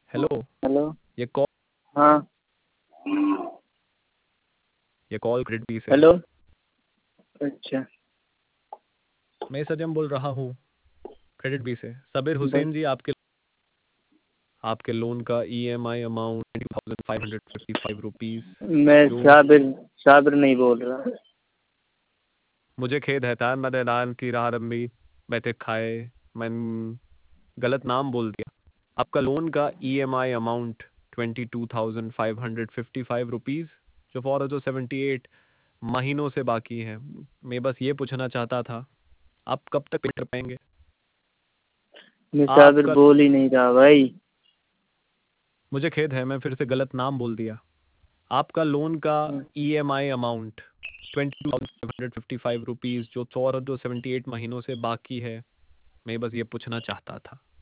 Hello. Hello. ये call हाँ। Credit B से है। हेलो। अच्छा। मैं सजम बोल रहा हूँ क्रेडिट बी से। सबीर बस हुसैन जी, आपके लोन का EMI अमाउंट 2555 रुपीज़, मैं जो साबिर नहीं बोल रहा। मुझे खेद है तार मैदान की राह रम्मी बैठे खाए, मैं गलत नाम बोल दिया। आपका लोन का EMI अमाउंट 22,555 रुपीज़, जो 478 महीनों से बाकी है। मैं बस ये पूछना चाहता था, आप कब तक पे कर पाएंगे? मैं साबिर आपका बोल ही नहीं रहा भाई। मुझे खेद है, मैं फिर से गलत नाम बोल दिया। आपका लोन का EMI अमाउंट 22,555 रुपीज़, जो 478 महीनों से बाकी है। मैं बस ये पूछना चाहता था।